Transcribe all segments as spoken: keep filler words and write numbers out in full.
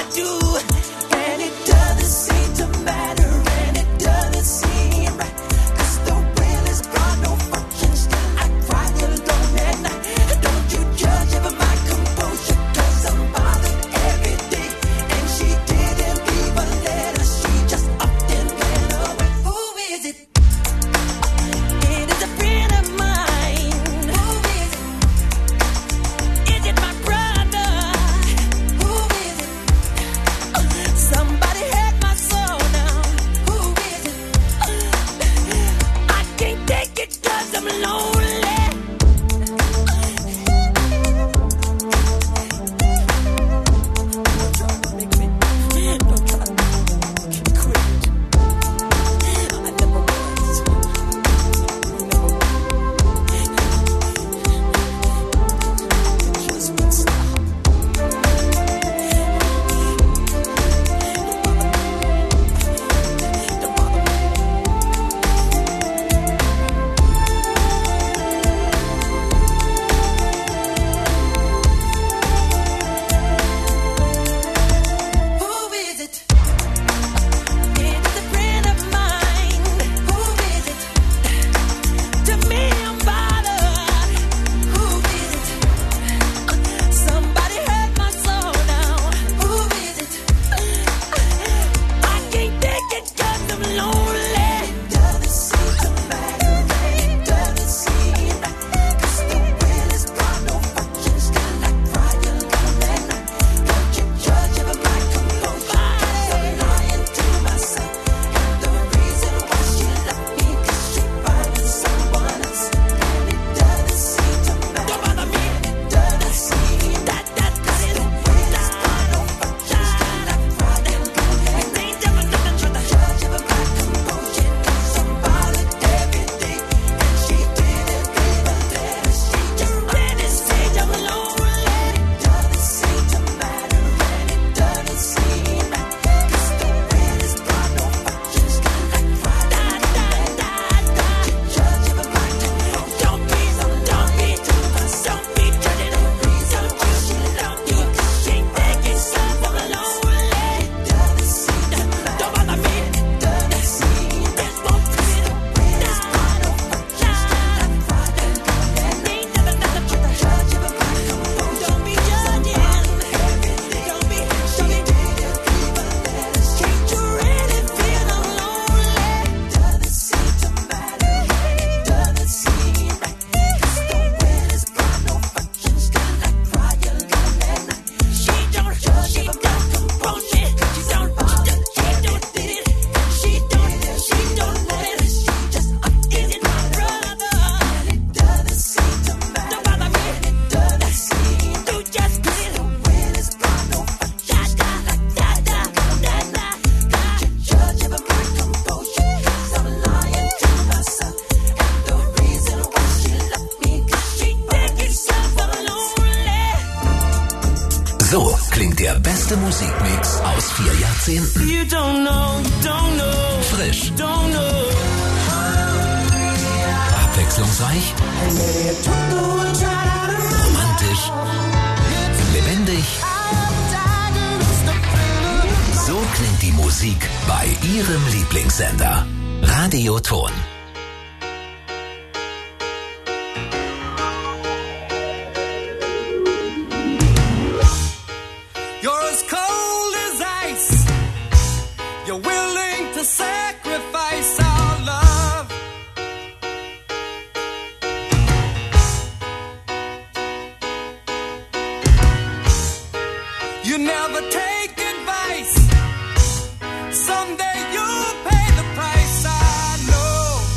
So klingt der beste Musikmix aus vier Jahrzehnten. You don't know, you don't know, frisch, don't know. Abwechslungsreich, romantisch, lebendig. So klingt die Musik bei Ihrem Lieblingssender. Radio Ton. Sacrifice our love. You never take advice. Someday you'll pay the price. I know.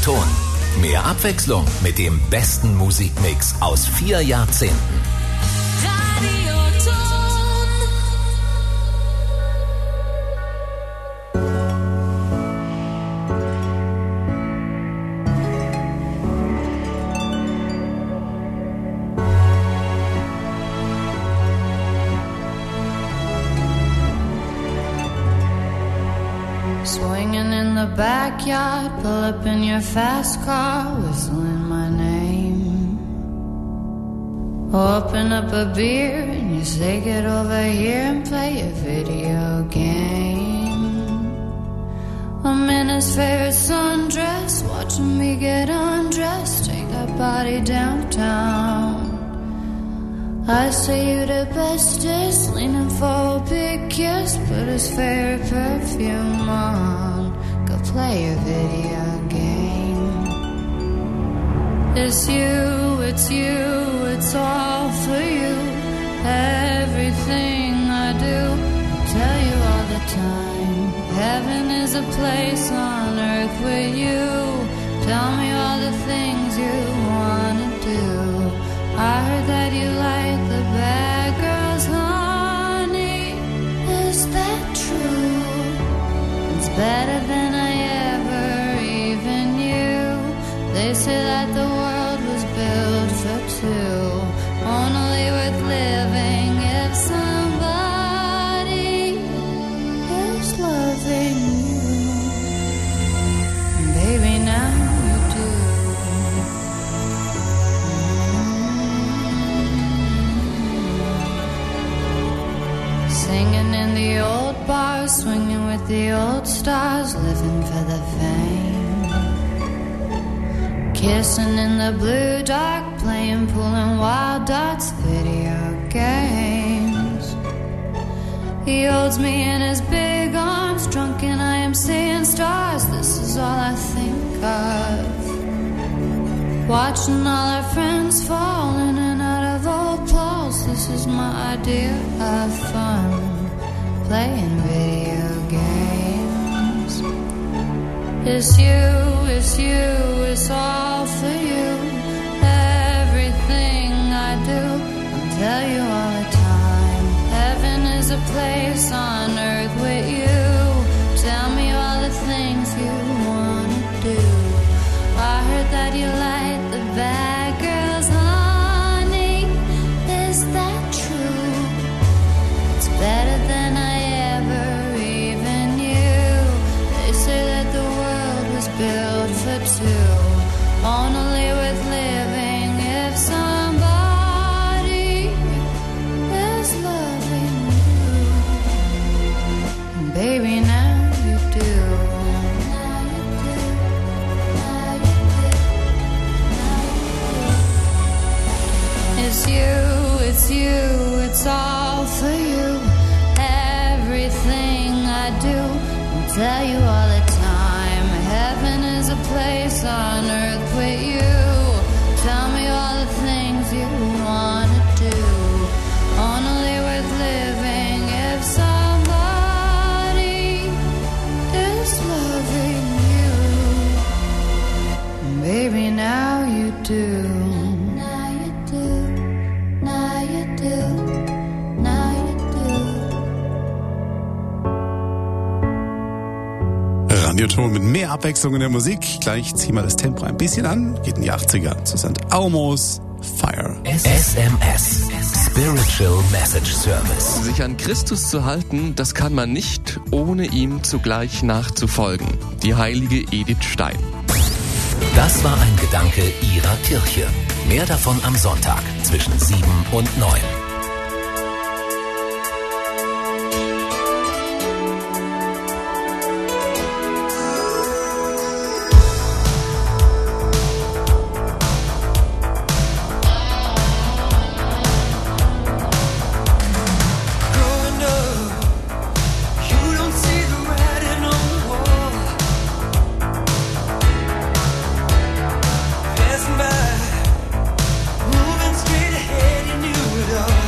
Radioton. Mehr Abwechslung mit dem besten Musikmix aus vier Jahrzehnten. Radioton. Swinging in the backyard, pull up in your fast car, whistling my name. Open up a beer and you say get over here and play a video game. I'm in his favorite sundress, watching me get undressed, take that body downtown. I say you the bestest, leaning for a big kiss, put his favorite perfume on, go play a video game. It's you, it's you, it's all for you. Everything I do, I tell you all the time. Heaven is a place on earth with you. Tell me all the things you wanna do. I heard that you like the bad girls, honey. Is that true? It's better than I ever even knew. They say that the world was built for two, only worth living if somebody is loving you. And baby, now you do. Singing in the old bars, swinging with the old stars, living for the fame. Kissing in the blue dark, playing pool and wild darts, video games. He holds me in his big arms, drunk and I am seeing stars. This is all I think of. Watching all our friends fall in and out of old clothes. This is my idea of fun, playing video games. It's you, it's you, it's all for you. Everything I do, I'll tell you all the time. Heaven is a place on earth with you. Tell me all the things you wanna do. I heard that you like the bad girls, honey. Is that true? It's better than I ever even knew. They say that the world was built for two, only worth living if somebody is loving you. And baby, now you do. Now you do. Now you do. Now you do. It's you, it's you, it's all for you. Everything I do, I'll tell you all the time. Heaven is a place on earth with you. Tell me all the things you wanna do. Only worth living if somebody is loving you. Baby, now you do. Now you do. Now you do. Now you do. Radioton mit mehr Abwechslung in der Musik. Gleich ziehen wir das Tempo ein bisschen an. Geht in die achtziger zu Sankt Aumos Fire. S M S, Spiritual Message Service. Sich an Christus zu halten, das kann man nicht, ohne ihm zugleich nachzufolgen. Die heilige Edith Stein. Das war ein Gedanke Ihrer Kirche. Mehr davon am Sonntag zwischen sieben und neun. Growing up, you don't see the writing on the wall. Passing by, moving straight ahead, you knew it all.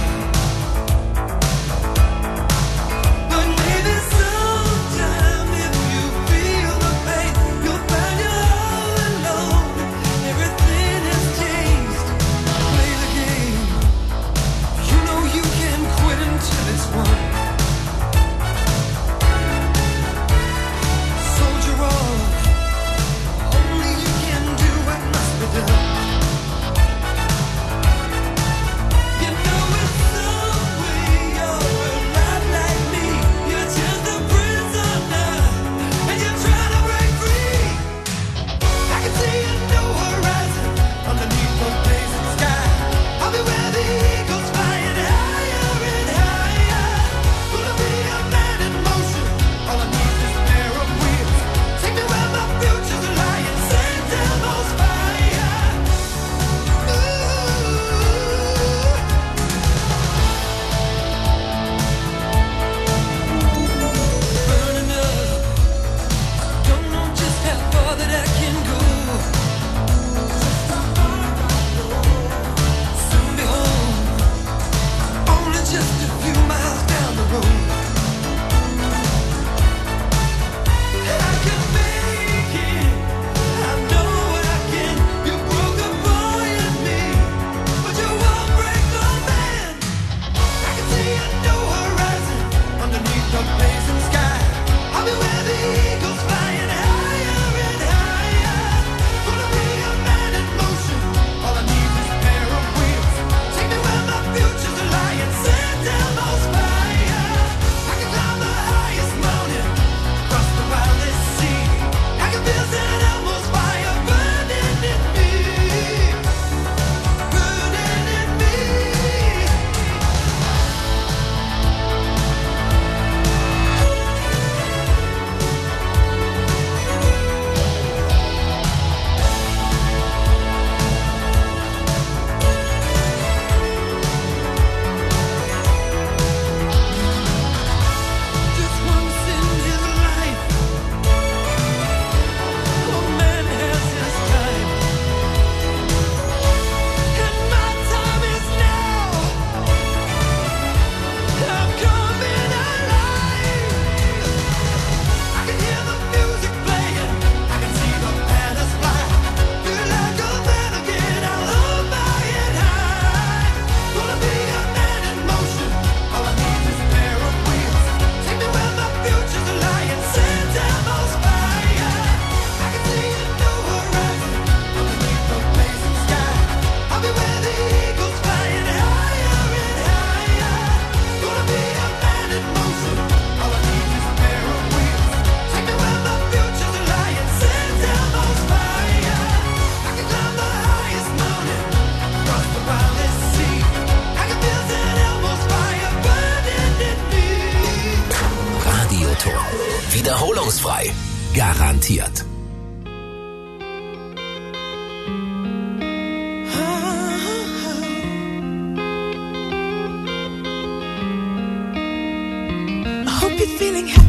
Wiederholungsfrei. Garantiert. I hope you're feeling happy.